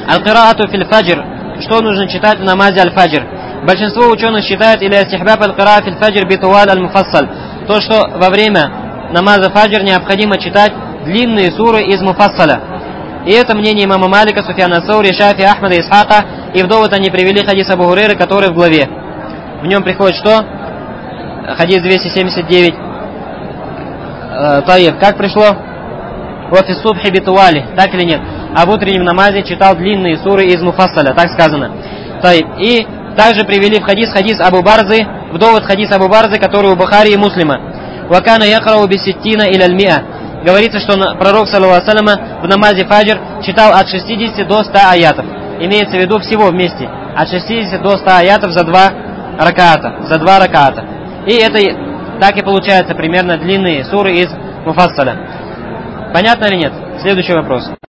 Аль-кираату фил фаджр. Что нужно читать в намазе аль-фаджр? Большинство ученых считают или астихбаб аль-кираат фил фаджр битуаль аль-муфассаль. То, что во время намаза фаджр необходимо читать длинные суры из муфассаля. И это мнение имама Малика, Суфьяна Саури, Шафи, Ахмада, Исхака. И в довод они привели хадис Абу Хурейры, который в главе. В нем приходит что? Хадис 279. Таиб. Как пришло? Вот из субхи битуали. Так или нет? А в утреннем намазе читал длинные суры из муфассаля. Так сказано. Таиб. И также привели в хадис Абу Барзы, в довод хадис Абу Барзы, который у Бухари и Муслима. Вакана яхрау бисситтина иля аль-миа. Говорится, что пророк, саллаллаху алейхи ва саллям, в намазе фаджр читал от 60 до 100 аятов. Имеется в виду всего вместе. От 60 до 100 аятов за два ракаата. И это так и получается примерно длинные суры из муфассаля. Понятно или нет? Следующий вопрос.